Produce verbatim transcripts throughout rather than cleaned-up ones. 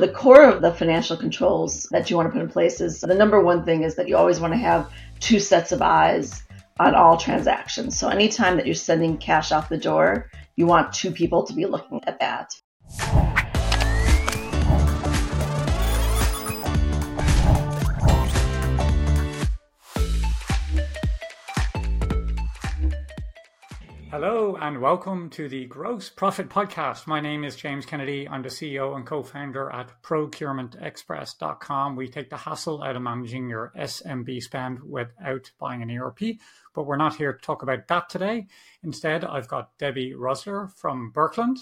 The core of the financial controls that you want to put in place is the number one thing is that you always want to have two sets of eyes on all transactions. So anytime that you're sending cash out the door, you want two people to be looking at that. Hello and welcome to the Gross Profit Podcast. My name is James Kennedy. I'm the C E O and co-founder at procurement express dot com. We take the hassle out of managing your S M B spend without buying an E R P, but we're not here to talk about that today. Instead, I've got Debbie Rosler from Birkeland.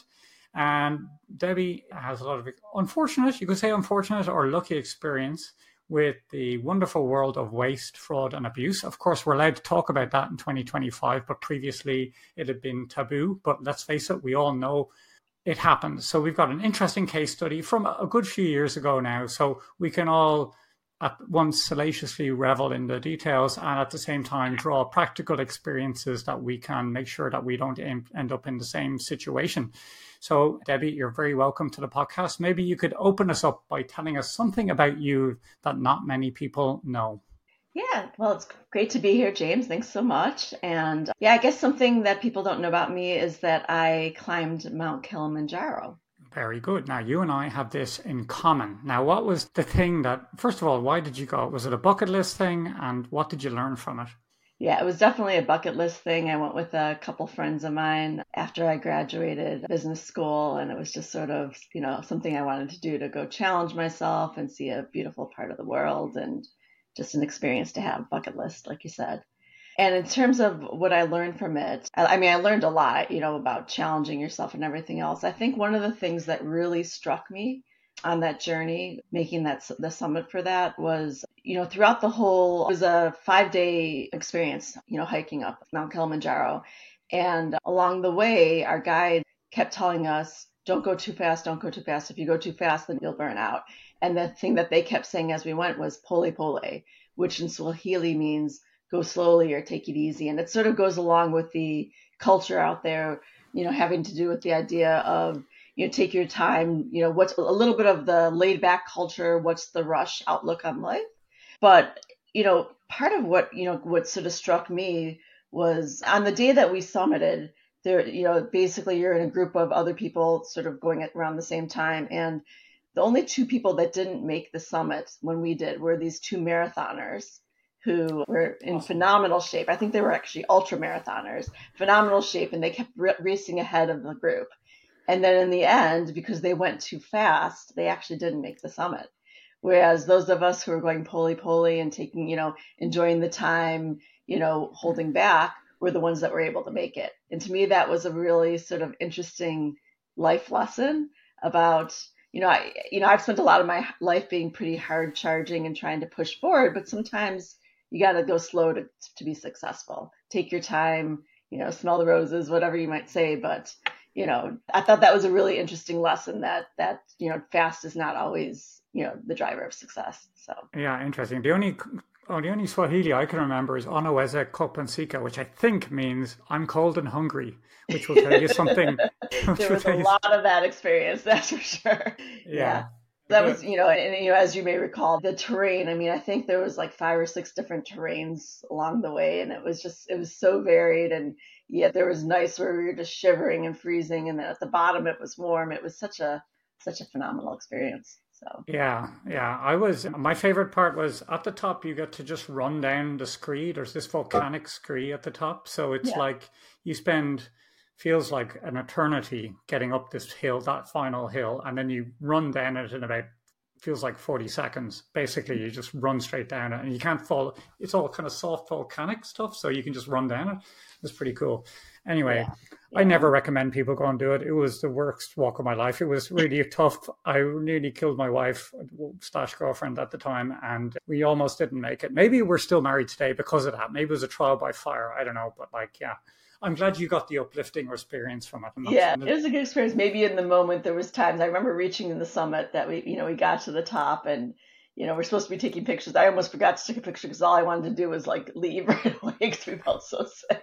And Debbie has a lot of unfortunate, you could say unfortunate or lucky experience with the wonderful world of waste, fraud, and abuse. Of course, we're allowed to talk about that in twenty twenty-five, but previously it had been taboo. But let's face it, we all know it happened. So we've got an interesting case study from a good few years ago now. So we can all at once salaciously revel in the details and at the same time draw practical experiences that we can make sure that we don't end up in the same situation. So, Debbie, you're very welcome to the podcast. Maybe you could open us up by telling us something about you that not many people know. Yeah, well, it's great to be here, James. Thanks so much. And yeah, I guess something that people don't know about me is that I climbed Mount Kilimanjaro. Very good. Now, you and I have this in common. Now, what was the thing that, first of all, why did you go? Was it a bucket list thing? And what did you learn from it? Yeah, it was definitely a bucket list thing. I went with a couple friends of mine after I graduated business school, and it was just sort of, you know, something I wanted to do to go challenge myself and see a beautiful part of the world, and just an experience to have, bucket list, like you said. And in terms of what I learned from it, I, I mean, I learned a lot, you know, about challenging yourself and everything else. I think one of the things that really struck me on that journey, making that the summit for that was, you know, throughout the whole, it was a five day experience, you know, hiking up Mount Kilimanjaro. And along the way, our guide kept telling us, don't go too fast, don't go too fast. If you go too fast, then you'll burn out. And the thing that they kept saying as we went was pole pole, which in Swahili means go slowly or take it easy. And it sort of goes along with the culture out there, you know, having to do with the idea of, you know, take your time, you know, what's a little bit of the laid back culture, what's the rush outlook on life. But, you know, part of what, you know, what sort of struck me was on the day that we summited there, you know, basically you're in a group of other people sort of going around the same time. And the only two people that didn't make the summit when we did were these two marathoners who were in awesome. Phenomenal shape. I think they were actually ultra marathoners, phenomenal shape, and they kept r- racing ahead of the group. And then in the end, because they went too fast, they actually didn't make the summit. Whereas those of us who were going poly-poly and taking, you know, enjoying the time, you know, holding back, were the ones that were able to make it. And to me, that was a really sort of interesting life lesson about, you know, I, you know, I've spent a lot of my life being pretty hard charging and trying to push forward, but sometimes you got to go slow to, to be successful. Take your time, you know, smell the roses, whatever you might say. But, you know, I thought that was a really interesting lesson that, that, you know, fast is not always, you know, the driver of success. So, yeah, interesting. The only, oh, the only Swahili I can remember is Onaweza Kopensika, which I think means I'm cold and hungry, which will tell you something. There was a lot of that experience, that's for sure. Yeah. yeah. That was, you know, and, you know, as you may recall, the terrain, I mean, I think there was like five or six different terrains along the way, and it was just, it was so varied. And yet there was nights where we were just shivering and freezing. And then at the bottom, it was warm. It was such a, such a phenomenal experience. So, yeah, yeah. I was, my favorite part was at the top, you get to just run down the scree. There's this volcanic scree at the top. So it's yeah. like you spend, feels like an eternity getting up this hill, that final hill, and then you run down it in about, feels like forty seconds. Basically, you just run straight down it and you can't fall. It's all kind of soft volcanic stuff, so you can just run down it. It's pretty cool. Anyway, yeah. Yeah. I never recommend people go and do it. It was the worst walk of my life. It was really tough. I nearly killed my wife slash girlfriend at the time, and we almost didn't make it. Maybe we're still married today because of that. Maybe it was a trial by fire. I don't know, but like, yeah. I'm glad you got the uplifting experience from it. Yeah, it was a good experience. Maybe in the moment there was times I remember reaching the summit that we, you know, we got to the top and, you know, we're supposed to be taking pictures. I almost forgot to take a picture because all I wanted to do was like leave right away because we felt so sick.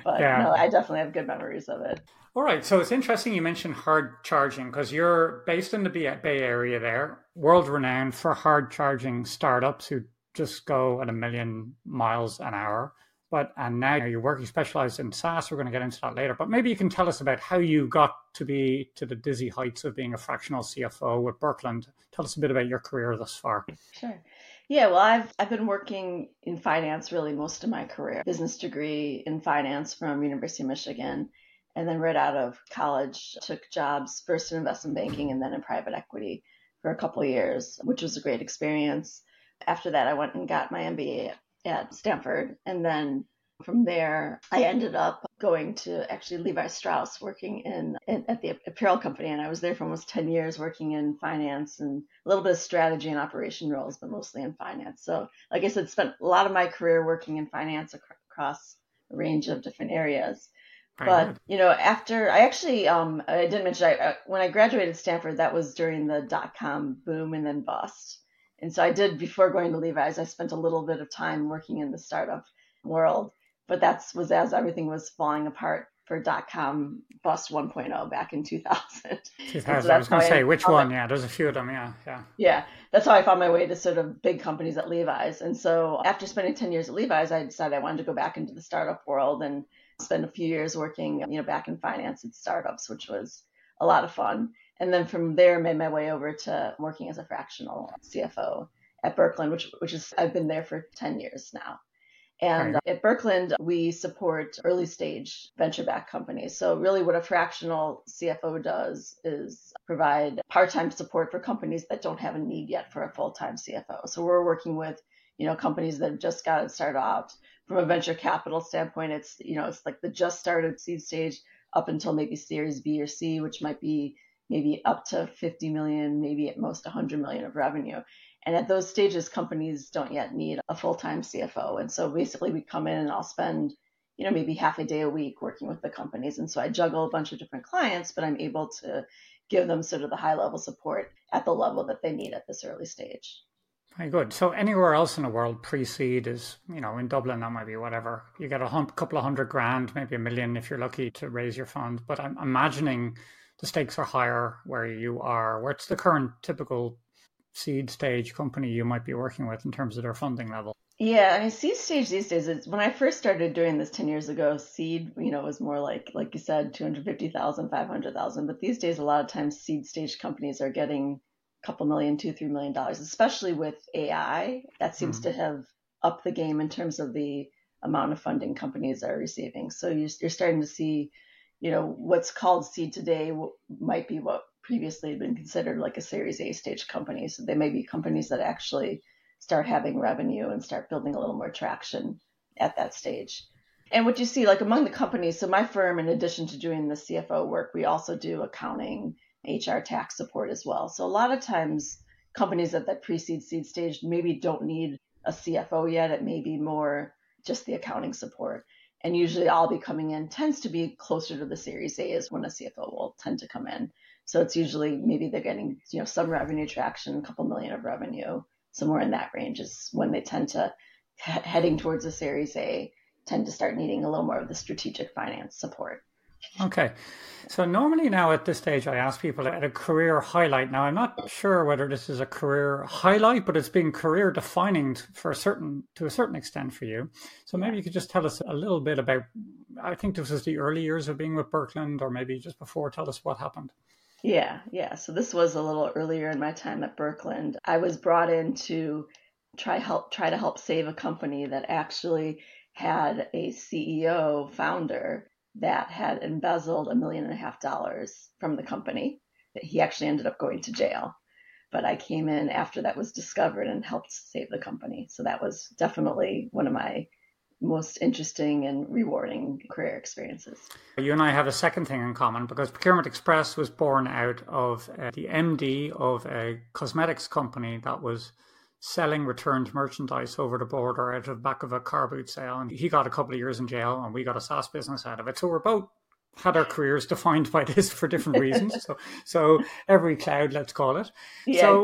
But Yeah. no, I definitely have good memories of it. All right. So it's interesting you mentioned hard charging because you're based in the Bay Area there, world renowned for hard charging startups who just go at a million miles an hour. But and now you're working specialized in SaaS. We're going to get into that later. But maybe you can tell us about how you got to be to the dizzy heights of being a fractional C F O with Birkeland. Tell us a bit about your career thus far. Sure. Yeah, well, I've I've been working in finance really most of my career. Business degree in finance from University of Michigan. And then right out of college, took jobs first in investment banking and then in private equity for a couple of years, which was a great experience. After that, I went and got my M B A at Stanford. And then from there, I ended up going to actually Levi Strauss, working in, in at the apparel company. And I was there for almost ten years working in finance and a little bit of strategy and operation roles, but mostly in finance. So like I said, spent a lot of my career working in finance ac- across a range of different areas. But, you know, after I actually, um, I didn't mention, I, uh, when I graduated Stanford, that was during the dot-com boom and then bust. And so I did, before going to Levi's, I spent a little bit of time working in the startup world. But that was as everything was falling apart for dot-com bust one point oh back in two thousand. two thousand, so I was going to say, which one? My, yeah, there's a few of them, yeah, yeah. Yeah, that's how I found my way to sort of big companies at Levi's. And so after spending ten years at Levi's, I decided I wanted to go back into the startup world and spent a few years working, you know, back in finance at startups, which was a lot of fun. And then from there, made my way over to working as a fractional C F O at Birkeland, which which is I've been there for ten years now. And right. At Birkeland, we support early stage venture-backed companies. So really what a fractional C F O does is provide part-time support for companies that don't have a need yet for a full-time C F O. So we're working with, you know, companies that have just got to start off. From a venture capital standpoint, it's, you know, it's like the just started seed stage up until maybe Series B or C, which might be maybe up to fifty million, maybe at most one hundred million of revenue. And at those stages, companies don't yet need a full-time C F O. And so basically we come in and I'll spend, you know, maybe half a day a week working with the companies. And so I juggle a bunch of different clients, but I'm able to give them sort of the high level support at the level that they need at this early stage. Very good. So anywhere else in the world, pre-seed is, you know, in Dublin, that might be whatever. You get a hum- couple of hundred grand, maybe a million if you're lucky to raise your fund. But I'm imagining the stakes are higher where you are. What's the current typical seed stage company you might be working with in terms of their funding level? Yeah, I mean, seed stage these days, is, when I first started doing this ten years ago, seed, you know, was more like, like you said, two hundred fifty thousand, five hundred thousand. But these days, a lot of times seed stage companies are getting couple million, two, three million dollars, especially with A I. That seems mm. to have upped the game in terms of the amount of funding companies are receiving. So you're, you're starting to see, you know, what's called seed today might be what previously had been considered like a Series A stage company. So they may be companies that actually start having revenue and start building a little more traction at that stage. And what you see, like among the companies, so my firm, in addition to doing the C F O work, we also do accounting, H R, tax support as well. So a lot of times companies at that pre-seed seed stage maybe don't need a C F O yet. It may be more just the accounting support. And usually I'll be coming in, tends to be closer to the Series A is when a C F O will tend to come in. So it's usually maybe they're getting, you know, some revenue traction, a couple million of revenue, somewhere in that range is when they tend to, heading towards a Series A, tend to start needing a little more of the strategic finance support. Okay. So normally now at this stage, I ask people at a career highlight. Now, I'm not sure whether this is a career highlight, but it's been career defining for a certain, to a certain extent for you. So maybe you could just tell us a little bit about, I think this was the early years of being with Birkeland, or maybe just before, tell us what happened. Yeah, yeah. So this was a little earlier in my time at Birkeland. I was brought in to try help, try to help save a company that actually had a C E O founder that had embezzled a million and a half dollars from the company. He actually ended up going to jail. But I came in after that was discovered and helped save the company. So that was definitely one of my most interesting and rewarding career experiences. You and I have a second thing in common, because Procurement Express was born out of uh, the M D of a cosmetics company that was selling returned merchandise over the border out of the back of a car boot sale. And he got a couple of years in jail and we got a SaaS business out of it. So we're both had our careers defined by this for different reasons. so so every cloud, let's call it. Yeah, so, good,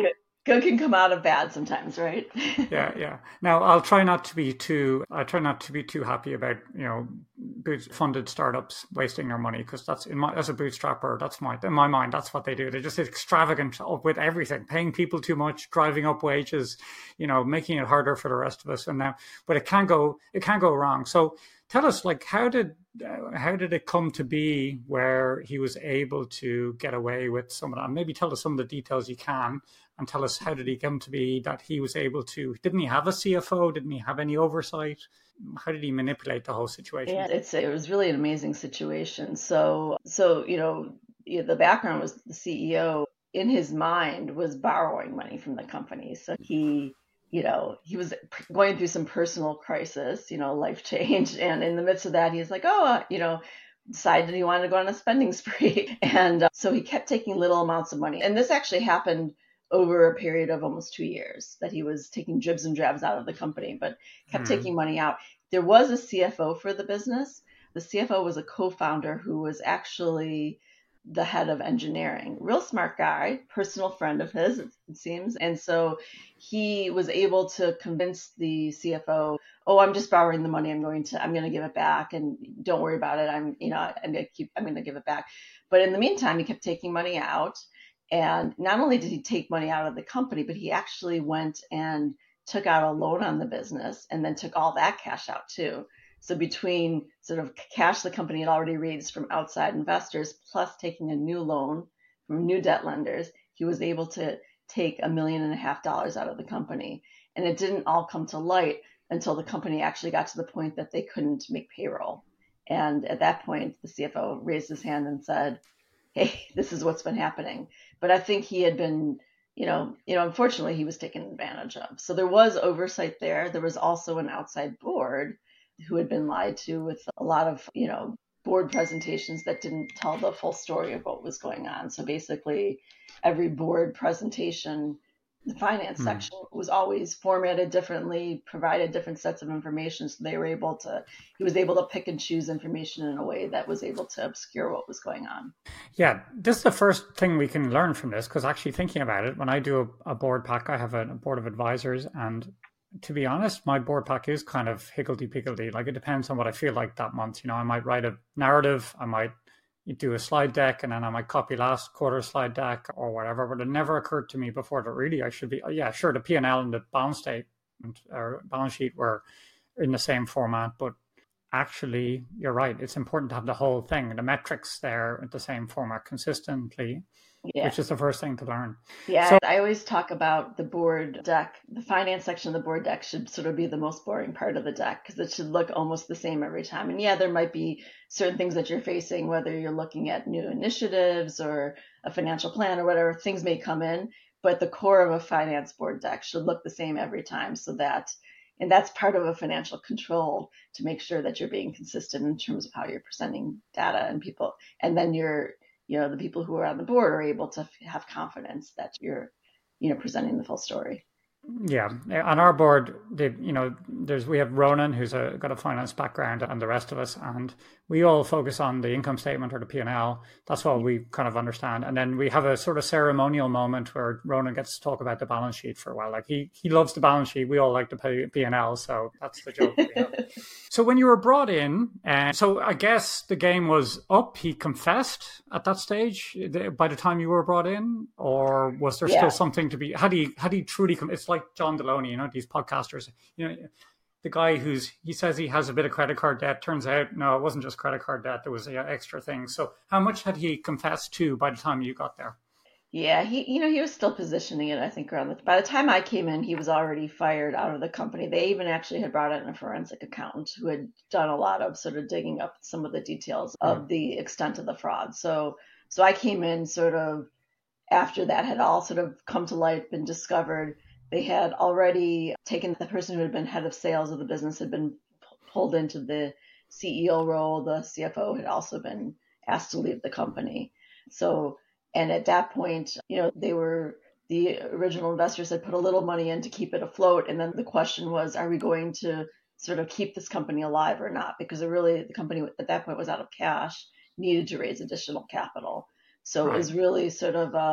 good can come out of bad sometimes, right? Yeah, yeah. Now I'll try not to be too. I try not to be too happy about you know, boot funded startups wasting their money, because that's in my as a bootstrapper. That's my in my mind. That's what they do. They're just extravagant with everything, paying people too much, driving up wages, you know, making it harder for the rest of us. And now, but it can go. It can go wrong. So tell us, like, how did uh, how did it come to be where he was able to get away with some of that? Maybe tell us some of the details you can, and tell us how did he come to be that he was able to. Didn't he have a C F O? Didn't he have any oversight? How did he manipulate the whole situation? Yeah, it's it was really an amazing situation. So so you know you know, the background was the C E O in his mind was borrowing money from the company. So he you know, he was going through some personal crisis, you know, life change. And in the midst of that, he's like, oh, uh, you know, decided he wanted to go on a spending spree. And uh, so he kept taking little amounts of money. And this actually happened over a period of almost two years that he was taking dribs and drabs out of the company, but kept mm. taking money out. There was a C F O for the business. The C F O was a co-founder who was actually the head of engineering. Real smart guy, personal friend of his, it seems. And so he was able to convince the C F O, oh, I'm just borrowing the money. I'm going to, I'm going to give it back. And don't worry about it. I'm, you know, I'm going to keep, I'm going to give it back. But in the meantime, he kept taking money out. And not only did he take money out of the company, but he actually went and took out a loan on the business and then took all that cash out too. So between sort of cash the company had already raised from outside investors, plus taking a new loan from new debt lenders, he was able to take a million and a half dollars out of the company. And it didn't all come to light until the company actually got to the point that they couldn't make payroll. And at that point, the C F O raised his hand and said, hey, this is what's been happening. But I think he had been, you know, you know, unfortunately, he was taken advantage of. So there was oversight there. There was also an outside board who had been lied to with a lot of, you know, board presentations that didn't tell the full story of what was going on. So basically, every board presentation, the finance mm. section was always formatted differently, provided different sets of information. So they were able to, he was able to pick and choose information in a way that was able to obscure what was going on. Yeah, this is the first thing we can learn from this, because actually thinking about it, when I do a, a board pack, I have a, a board of advisors, and to be honest, my board pack is kind of higgledy-piggledy. Like, it depends on what I feel like that month. You know, I might write a narrative, I might do a slide deck, and then I might copy last quarter slide deck or whatever. But it never occurred to me before that really I should be, yeah, sure, the P and L and the balance statement or balance sheet were in the same format, but actually, you're right. It's important to have the whole thing, the metrics there at the same format consistently. Yeah. Which is the first thing to learn. Yeah, so, I always talk about the board deck. The finance section of the board deck should sort of be the most boring part of the deck, because it should look almost the same every time. And yeah, there might be certain things that you're facing, whether you're looking at new initiatives or a financial plan or whatever, things may come in, but the core of a finance board deck should look the same every time, so that, and that's part of a financial control, to make sure that you're being consistent in terms of how you're presenting data and people. And then you're you know, the people who are on the board are able to have confidence that you're, you know, presenting the full story. Yeah, on our board, they, you know, there's we have Ronan, who's a, got a finance background, and the rest of us, and we all focus on the income statement or the P and L. That's what we kind of understand. And then we have a sort of ceremonial moment where Ronan gets to talk about the balance sheet for a while. Like, he he loves the balance sheet. We all like the P and L, so that's the joke we have. So when you were brought in, and so I guess the game was up. He confessed at that stage by the time you were brought in, or was there yeah. still something to be? Had he had he truly? It's like John Deloney, you know, these podcasters, you know, the guy who's, he says he has a bit of credit card debt. Turns out, no, it wasn't just credit card debt. There was uh, extra things. So how much had he confessed to by the time you got there? Yeah, he, you know, he was still positioning it, I think, around the, by the time I came in, he was already fired out of the company. They even actually had brought in a forensic accountant who had done a lot of sort of digging up some of the details of mm. the extent of the fraud. So, so I came in sort of after that had all sort of come to light, been discovered. They had already taken the person who had been head of sales of the business, had been pulled into the C E O role. The C F O had also been asked to leave the company. So, and at that point, you know, they were, the original investors had put a little money in to keep it afloat. And then the question was, are we going to sort of keep this company alive or not? Because it really, the company at that point was out of cash, needed to raise additional capital. So right. It was really sort of a,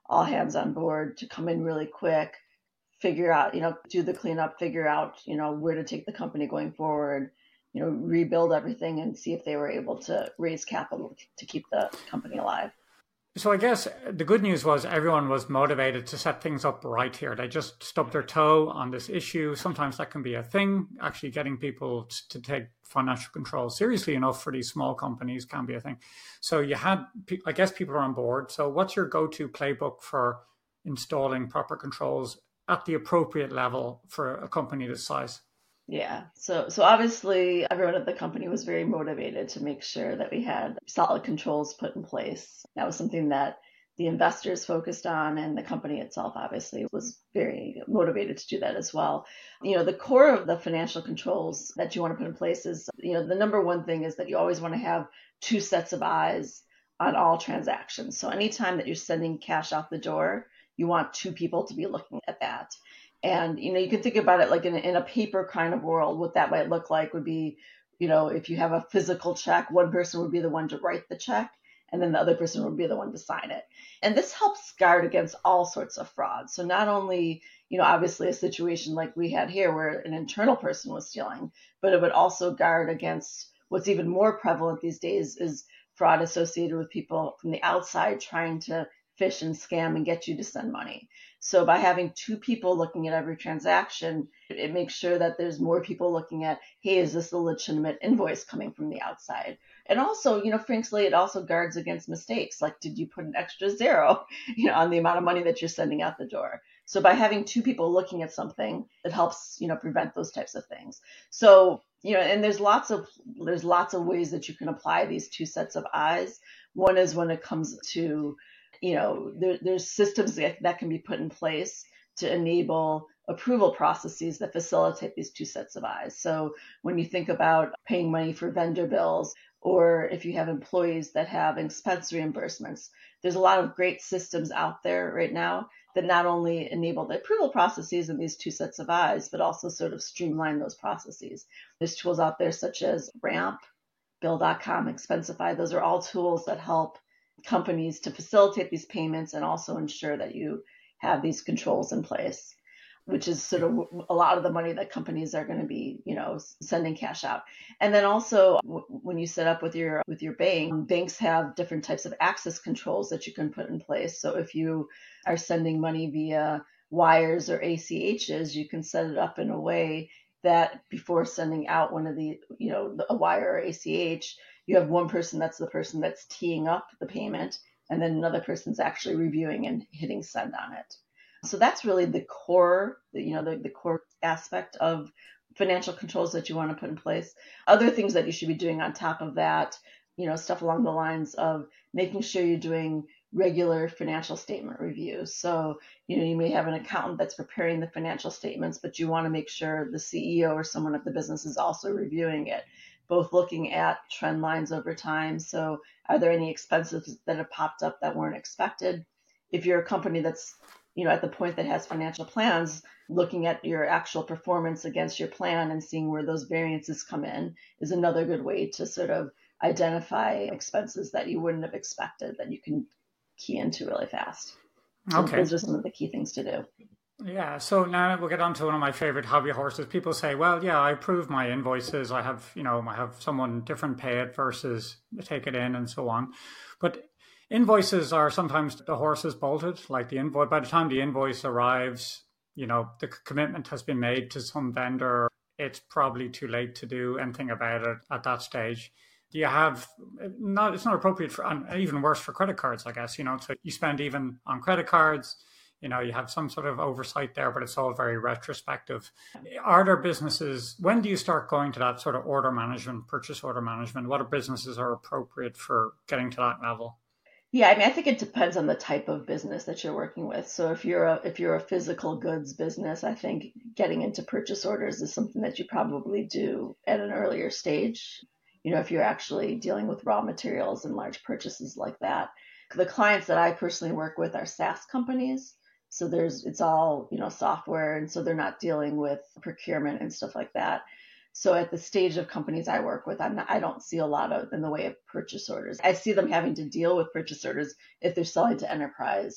all hands on board to come in really quick, figure out, you know, do the cleanup, figure out, you know, where to take the company going forward, you know, rebuild everything and see if they were able to raise capital to keep the company alive. So I guess the good news was everyone was motivated to set things up right here. They just stubbed their toe on this issue. Sometimes that can be a thing. Actually getting people to take financial control seriously enough for these small companies can be a thing. So you had, I guess people are on board. So what's your go-to playbook for installing proper controls at the appropriate level for a company this size? Yeah. So so obviously everyone at the company was very motivated to make sure that we had solid controls put in place. That was something that the investors focused on, and the company itself obviously was very motivated to do that as well. You know, the core of the financial controls that you want to put in place is, you know, the number one thing is that you always want to have two sets of eyes on all transactions. So anytime that you're sending cash out the door, you want two people to be looking at that. And, you know, you can think about it like in a, in a paper kind of world, what that might look like would be, you know, if you have a physical check, one person would be the one to write the check, and then the other person would be the one to sign it. And this helps guard against all sorts of fraud. So not only, you know, obviously a situation like we had here where an internal person was stealing, but it would also guard against what's even more prevalent these days is fraud associated with people from the outside trying to phish and scam and get you to send money. So by having two people looking at every transaction, it makes sure that there's more people looking at, hey, is this a legitimate invoice coming from the outside? And also, you know, frankly, it also guards against mistakes. Like, did you put an extra zero, you know, on the amount of money that you're sending out the door? So by having two people looking at something, it helps, you know, prevent those types of things. So, you know, and there's lots of there's lots of ways that you can apply these two sets of eyes. One is when it comes to, you know, there, there's systems that, that can be put in place to enable approval processes that facilitate these two sets of eyes. So when you think about paying money for vendor bills, or if you have employees that have expense reimbursements, there's a lot of great systems out there right now that not only enable the approval processes in these two sets of eyes, but also sort of streamline those processes. There's tools out there such as Ramp, Bill dot com, Expensify. Those are all tools that help companies to facilitate these payments and also ensure that you have these controls in place, which is sort of a lot of the money that companies are going to be, you know, sending cash out. And then also when you set up with your with your bank, banks have different types of access controls that you can put in place. So if you are sending money via wires or A C Hs, you can set it up in a way that before sending out one of the, you know, a wire or A C H, you have one person that's the person that's teeing up the payment, and then another person's actually reviewing and hitting send on it. So that's really the core, you know, the, the core aspect of financial controls that you want to put in place. Other things that you should be doing on top of that, you know, stuff along the lines of making sure you're doing regular financial statement reviews. So, you know, you may have an accountant that's preparing the financial statements, but you want to make sure the C E O or someone at the business is also reviewing it, both looking at trend lines over time. So are there any expenses that have popped up that weren't expected? If you're a company that's, you know, at the point that has financial plans, looking at your actual performance against your plan and seeing where those variances come in is another good way to sort of identify expenses that you wouldn't have expected that you can key into really fast. So okay. Those are some of the key things to do. Yeah, so now we'll get on to one of my favorite hobby horses. People say, well, yeah, I approve my invoices. I have, you know, I have someone different pay it versus take it in and so on. But invoices are sometimes the horse is bolted, like the invoice. By the time the invoice arrives, you know, the commitment has been made to some vendor. It's probably too late to do anything about it at that stage. You have not, it's not appropriate for, and even worse for credit cards, I guess, you know, so you spend even on credit cards, you know, you have some sort of oversight there, but it's all very retrospective. Are there businesses, when do you start going to that sort of order management, purchase order management? What are businesses are appropriate for getting to that level? Yeah, I mean, I think it depends on the type of business that you're working with. So if you're a if you're a physical goods business, I think getting into purchase orders is something that you probably do at an earlier stage. You know, if you're actually dealing with raw materials and large purchases like that. The clients that I personally work with are SaaS companies. So there's it's all, you know, software, and so they're not dealing with procurement and stuff like that. So at the stage of companies I work with, I'm not, I don't see a lot of in the way of purchase orders. I see them having to deal with purchase orders if they're selling to enterprise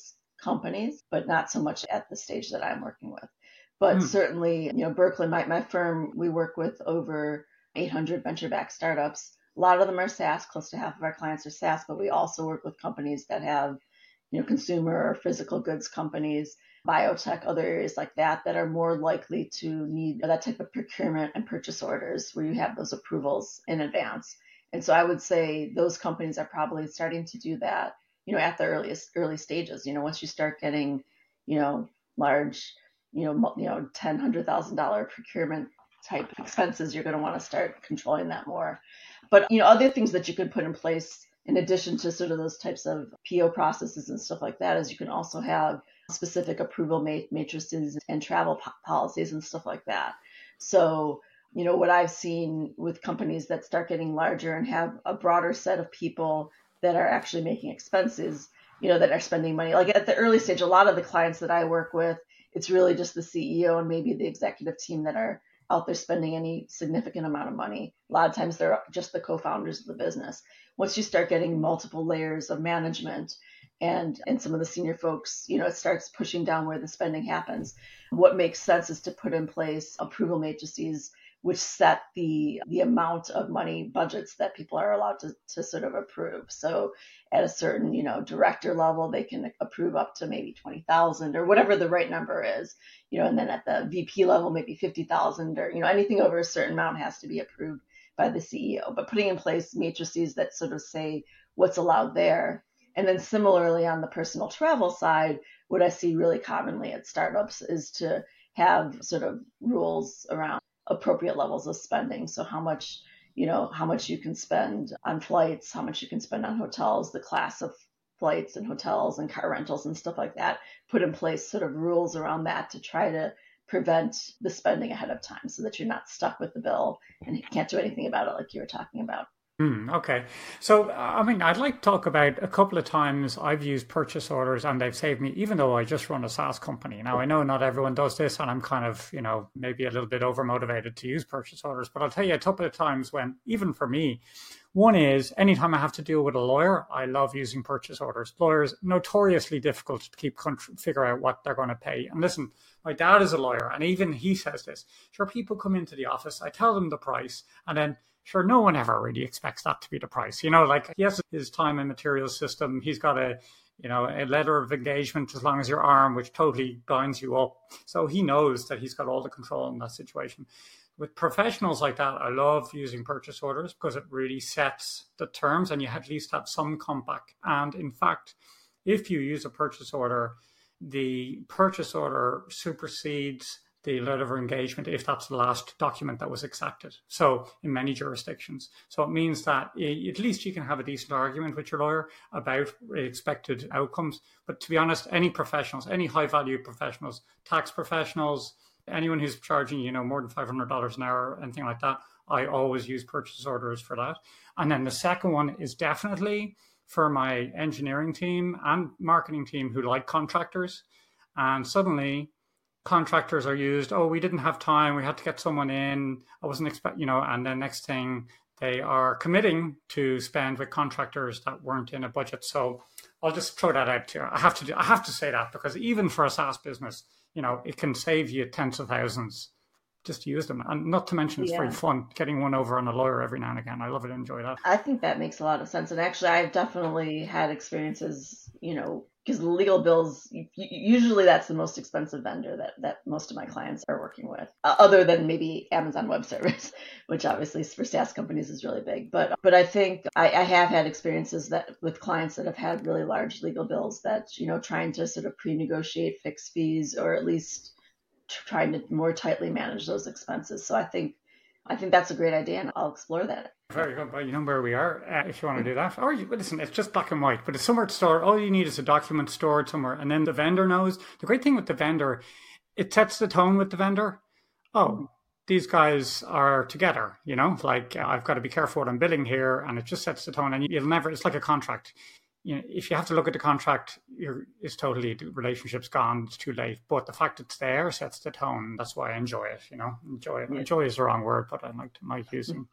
companies, but not so much at the stage that I'm working with. But Hmm. certainly, you know, Berkeley, my, my firm, we work with over eight hundred venture-backed startups. A lot of them are SaaS. Close to half of our clients are SaaS, but we also work with companies that have, you know, consumer or physical goods companies, biotech, other areas like that, that are more likely to need that type of procurement and purchase orders where you have those approvals in advance. And so I would say those companies are probably starting to do that, you know, at the earliest early stages. You know, once you start getting, you know, large, you know, you know, ten, hundred thousand dollar procurement type expenses, you're going to want to start controlling that more. But, you know, other things that you could put in place in addition to sort of those types of P O processes and stuff like that is you can also have specific approval matrices and travel po- policies and stuff like that. So, you know, what I've seen with companies that start getting larger and have a broader set of people that are actually making expenses, you know, that are spending money. Like at the early stage, a lot of the clients that I work with, it's really just the C E O and maybe the executive team that are out there spending any significant amount of money. A lot of times they're just the co-founders of the business. Once you start getting multiple layers of management and and some of the senior folks, you know, it starts pushing down where the spending happens. What makes sense is to put in place approval matrices which set the the amount of money budgets that people are allowed to, to sort of approve. So at a certain, you know, director level, they can approve up to maybe twenty thousand or whatever the right number is, you know, and then at the V P level, maybe fifty thousand or, you know, anything over a certain amount has to be approved by the C E O. But putting in place matrices that sort of say what's allowed there. And then similarly on the personal travel side, what I see really commonly at startups is to have sort of rules around appropriate levels of spending. So how much, you know, how much you can spend on flights, how much you can spend on hotels, the class of flights and hotels and car rentals and stuff like that, put in place sort of rules around that to try to prevent the spending ahead of time so that you're not stuck with the bill and you can't do anything about it like you were talking about. Hmm, okay. So, I mean, I'd like to talk about a couple of times I've used purchase orders and they've saved me, even though I just run a SaaS company. Now, I know not everyone does this, and I'm kind of, you know, maybe a little bit over motivated to use purchase orders. But I'll tell you a couple of times when, even for me, one is anytime I have to deal with a lawyer, I love using purchase orders. Lawyers notoriously difficult to keep figure out what they're going to pay. And listen, my dad is a lawyer, and even he says this. Sure, people come into the office, I tell them the price, and then sure, no one ever really expects that to be the price. You know, like he has his time and materials system. He's got a, you know, a letter of engagement as long as your arm, which totally binds you up. So he knows that he's got all the control in that situation. With professionals like that, I love using purchase orders because it really sets the terms and you at least have some comeback. And in fact, if you use a purchase order, the purchase order supersedes the letter of engagement if that's the last document that was accepted. So in many jurisdictions. So it means that at least you can have a decent argument with your lawyer about expected outcomes. But to be honest, any professionals, any high value professionals, tax professionals, anyone who's charging, you know, more than five hundred dollars an hour, anything like that, I always use purchase orders for that. And then the second one is definitely for my engineering team and marketing team who like contractors. And suddenly contractors are used. Oh, we didn't have time. We had to get someone in. I wasn't expect, you know, and then next thing they are committing to spend with contractors that weren't in a budget. So I'll just throw that out to you. I have to do, I have to say that because even for a SaaS business, you know, it can save you tens of thousands just to use them. And not to mention, it's yeah. very fun getting one over on a lawyer every now and again. I love it. Enjoy that. I think that makes a lot of sense. And actually, I've definitely had experiences, you know, because the legal bills, usually that's the most expensive vendor that, that most of my clients are working with, uh, other than maybe Amazon Web Service, which obviously for SaaS companies is really big. But but I think I, I have had experiences that with clients that have had really large legal bills that, you know, trying to sort of pre-negotiate fixed fees or at least trying to more tightly manage those expenses. So I think I think that's a great idea, and I'll explore that. Very good. Well, you know where we are uh, if you want to do that. Or you, listen, it's just black and white, but it's somewhere to store. All you need is a document stored somewhere, and then the vendor knows. The great thing with the vendor, it sets the tone with the vendor. Oh, these guys are together, you know, like uh, I've got to be careful what I'm billing here, and it just sets the tone. And you'll never, it's like a contract. You know, if you have to look at the contract, you're, it's totally, the relationship's gone, it's too late. But the fact it's there sets the tone. That's why I enjoy it, you know, enjoy it. Yeah. Enjoy is the wrong word, but I like, like using.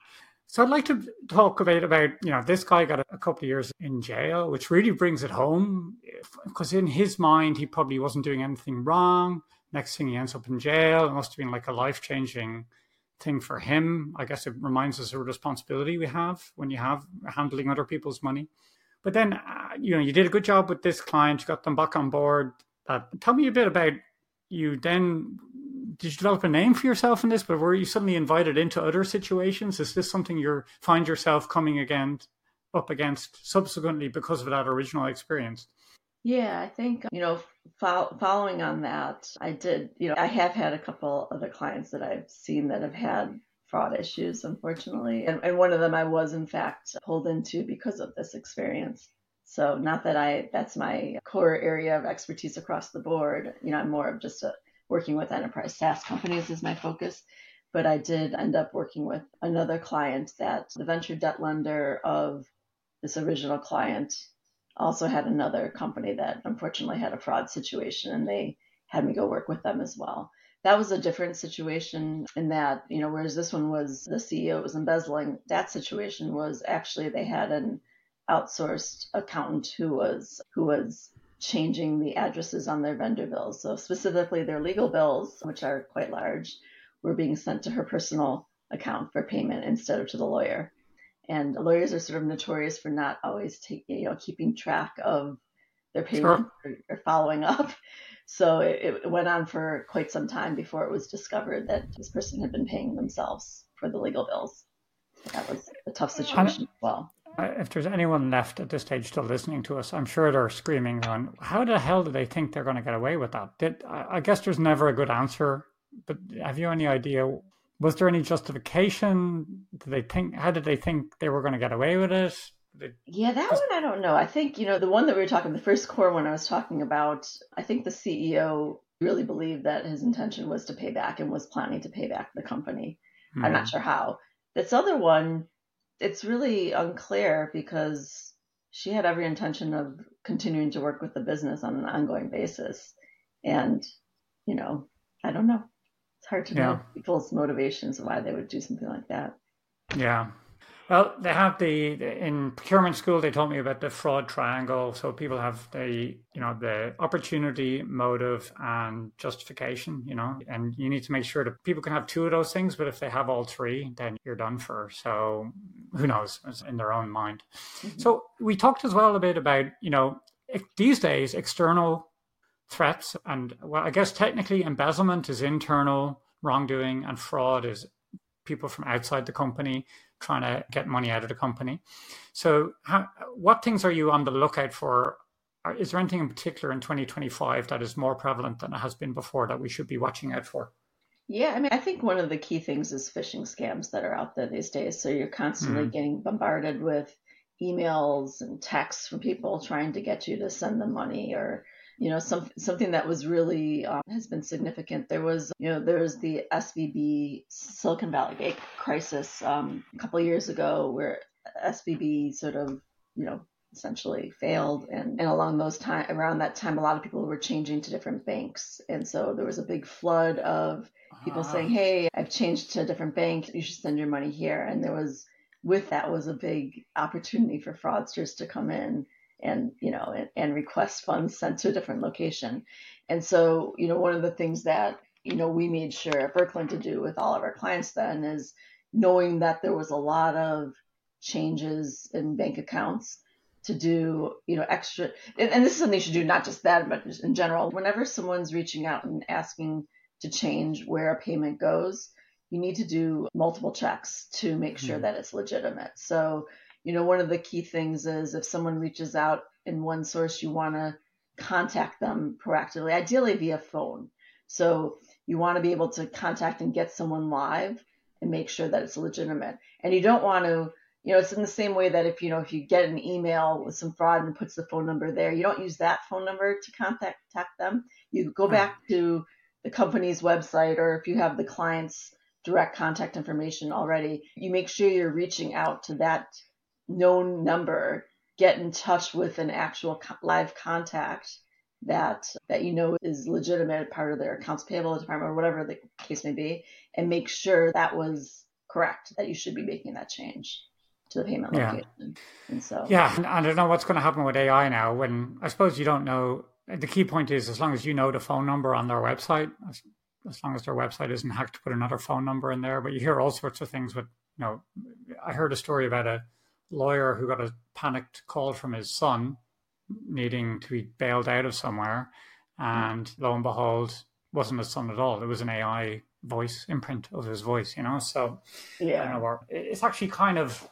So I'd like to talk a bit about, you know, this guy got a couple of years in jail, which really brings it home because in his mind, he probably wasn't doing anything wrong. Next thing he ends up in jail. It must have been like a life-changing thing for him. I guess it reminds us of a responsibility we have when you have handling other people's money. But then, uh, you know, you did a good job with this client. You got them back on board. Uh, tell me a bit about you then. Did you develop a name for yourself in this, but were you suddenly invited into other situations? Is this something you find yourself coming again up against subsequently because of that original experience? Yeah, I think, you know, fo- following on that, I did, you know, I have had a couple other clients that I've seen that have had fraud issues, unfortunately. And, and one of them I was, in fact, pulled into because of this experience. So not that I, that's my core area of expertise across the board. You know, I'm more of just a working with enterprise SaaS companies is my focus. But I did end up working with another client that the venture debt lender of this original client also had another company that unfortunately had a fraud situation, and they had me go work with them as well. That was a different situation in that, you know, whereas this one was the C E O was embezzling, that situation was actually they had an outsourced accountant who was who was changing the addresses on their vendor bills. So specifically their legal bills, which are quite large, were being sent to her personal account for payment instead of to the lawyer. And lawyers are sort of notorious for not always taking, you know, keeping track of their payments Sure. or, or following up. So it, it went on for quite some time before it was discovered that this person had been paying themselves for the legal bills. So that was a tough situation And as well. if there's anyone left at this stage still listening to us, I'm sure they're screaming on, how the hell do they think they're going to get away with that? Did, I I guess there's never a good answer, but have you any idea? Was there any justification? Did they think, how did they think they were going to get away with it? They Yeah, that just, one I don't know. I think, you know, the one that we were talking, the first core one I was talking about, I think the C E O really believed that his intention was to pay back and was planning to pay back the company. I'm not hmm, sure how. This other one, it's really unclear because she had every intention of continuing to work with the business on an ongoing basis. And, you know, I don't know. It's hard to know yeah, people's motivations why they would do something like that. yeah. Well, they have the in procurement school. They told me about the fraud triangle. So people have the you know the opportunity, motive, and justification. You know, and you need to make sure that people can have two of those things. But if they have all three, then you're done for. So who knows in their own mind. Mm-hmm. So we talked as well a bit about you know these days external threats, and well, I guess technically embezzlement is internal wrongdoing, and fraud is people from outside the company trying to get money out of the company. So, how, what things are you on the lookout for? Is there anything in particular in twenty twenty-five that is more prevalent than it has been before that we should be watching out for? Yeah, I mean, I think one of the key things is phishing scams that are out there these days. So you're constantly Mm, getting bombarded with emails and texts from people trying to get you to send them money or, you know, some something that was really um, has been significant. There was, you know, there was the S V B Silicon Valley Bank crisis um, a couple of years ago where S V B sort of, you know, essentially failed and, and along those time around that time a lot of people were changing to different banks and so there was a big flood of people saying, ah, hey, I've changed to a different bank. You should send your money here. And there was, with that was a big opportunity for fraudsters to come in and, you know, and, and request funds sent to a different location. And so, you know, one of the things that, you know, we made sure at Berkland to do with all of our clients then is knowing that there was a lot of changes in bank accounts to do, you know, extra, and, and this is something you should do, not just that, but just in general, whenever someone's reaching out and asking to change where a payment goes, you need to do multiple checks to make sure mm, that it's legitimate. So, you know, one of the key things is if someone reaches out in one source, you want to contact them proactively, ideally via phone. So you want to be able to contact and get someone live and make sure that it's legitimate. And you don't want to, you know, it's in the same way that if, you know, if you get an email with some fraud and puts the phone number there, you don't use that phone number to contact, contact them. You go ah, back to the company's website, or if you have the client's direct contact information already, you make sure you're reaching out to that known number, get in touch with an actual co- live contact that that you know is legitimate, part of their accounts payable department or whatever the case may be, and make sure that was correct that you should be making that change to the payment Yeah. location. And so, Yeah, and I don't know what's going to happen with A I now. When I suppose you don't know, the key point is as long as you know the phone number on their website, as, as long as their website isn't hacked, to put another phone number in there. But you hear all sorts of things with, you know, I heard a story about a lawyer who got a panicked call from his son needing to be bailed out of somewhere. And lo and behold, wasn't his son at all. It was an A I voice imprint of his voice, you know? So yeah. I don't know, it's actually kind of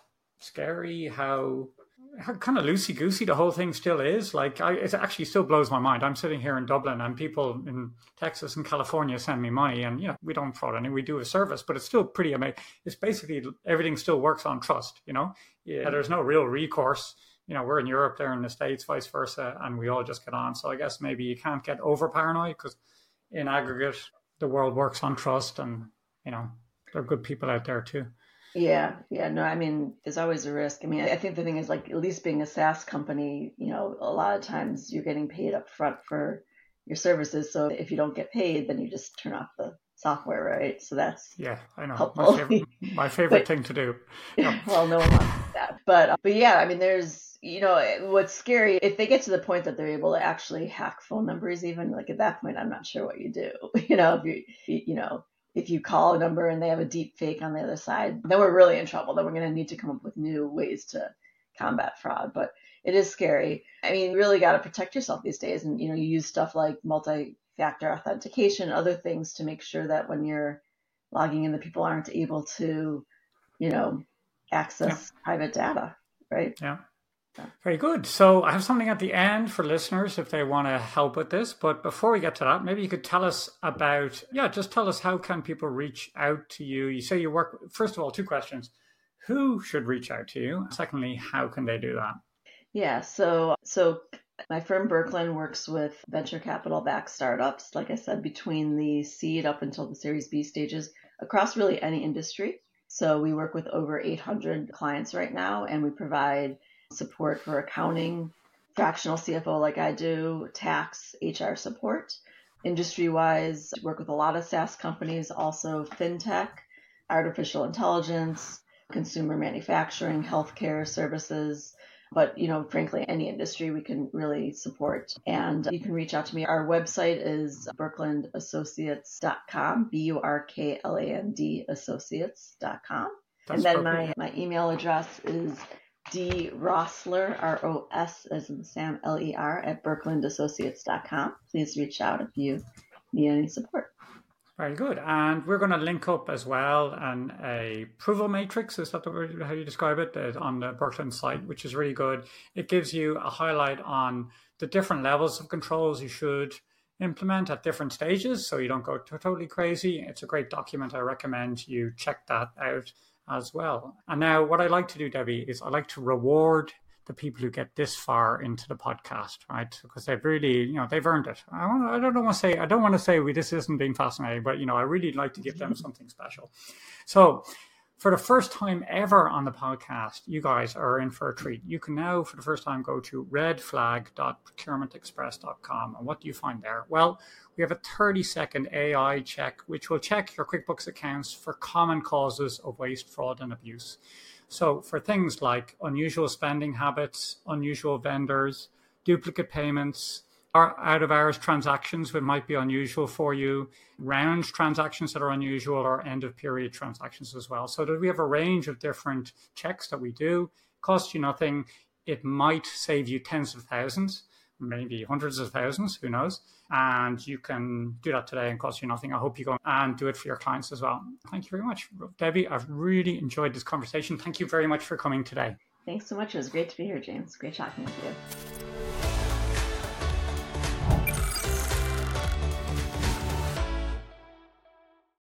scary how, how kind of loosey-goosey the whole thing still is. Like, I, it actually still blows my mind. I'm sitting here in Dublin and people in Texas and California send me money, and, you know, we don't fraud any, we do a service, but it's still pretty amazing. It's basically, everything still works on trust, you know? Yeah, there's no real recourse. You know, we're in Europe, they're in the States, vice versa, and we all just get on. So I guess maybe you can't get over paranoid, because in aggregate, the world works on trust, and, you know, there are good people out there too. Yeah, yeah, no, I mean, there's always a risk. I mean, I think the thing is, like, at least being a SaaS company, you know, a lot of times you're getting paid up front for your services. So if you don't get paid, then you just turn off the software, right? So that's yeah, I know helpful. my favorite, my favorite but, thing to do. No. Well, no one wants that, but uh, but yeah, I mean, there's, you know, what's scary if they get to the point that they're able to actually hack phone numbers. Even like at that point, I'm not sure what you do. You know, if you you know. If you call a number and they have a deep fake on the other side, then we're really in trouble. Then we're going to need to come up with new ways to combat fraud. But it is scary. I mean, you really got to protect yourself these days. And, you know, you use stuff like multi-factor authentication, other things to make sure that when you're logging in, the people aren't able to, you know, access yeah. private data, right? Yeah. Very good. So I have something at the end for listeners if they want to help with this. But before we get to that, maybe you could tell us about, yeah, just tell us how can people reach out to you? You say you work, first of all, two questions. Who should reach out to you? Secondly, how can they do that? Yeah, so so my firm Birkeland works with venture capital backed startups, like I said, between the seed up until the Series B stages across really any industry. So we work with over eight hundred clients right now, and we provide support for accounting, fractional C F O like I do, tax, H R support. Industry-wise, work with a lot of SaaS companies, also fintech, artificial intelligence, consumer manufacturing, healthcare services. But, you know, frankly, any industry we can really support. And you can reach out to me. Our website is birkeland associates dot com, B U R K L A N D associates dot com. And then my, my email address is D Rossler, R O S as in Sam, L E R, at birkeland associates dot com. Please reach out if you need any support. Very good. And we're going to link up as well and a approval matrix, is that the word, how you describe it, on the Birkeland site, which is really good. It gives you a highlight on the different levels of controls you should implement at different stages so you don't go totally crazy. It's a great document. I recommend you check that out as well. And now what I like to do, Debbie, is I like to reward the people who get this far into the podcast, right? Because they've really, you know, they've earned it. I, want, I don't want to say, I don't want to say we, this isn't being fascinating, but, you know, I really like to give them something special. So for the first time ever on the podcast, you guys are in for a treat. You can now, for the first time, go to red flag dot procurement express dot com. And what do you find there? Well, we have a thirty second A I check, which will check your QuickBooks accounts for common causes of waste, fraud, and abuse. So for things like unusual spending habits, unusual vendors, duplicate payments, or out of hours transactions that might be unusual for you, round transactions that are unusual, or end of period transactions as well. So that we have a range of different checks that we do. Cost you nothing. It might save you tens of thousands, maybe hundreds of thousands, who knows? And you can do that today and cost you nothing. I hope you go and do it for your clients as well. Thank you very much, Debbie. I've really enjoyed this conversation. Thank you very much for coming today. Thanks so much. It was great to be here, James. Great talking with you.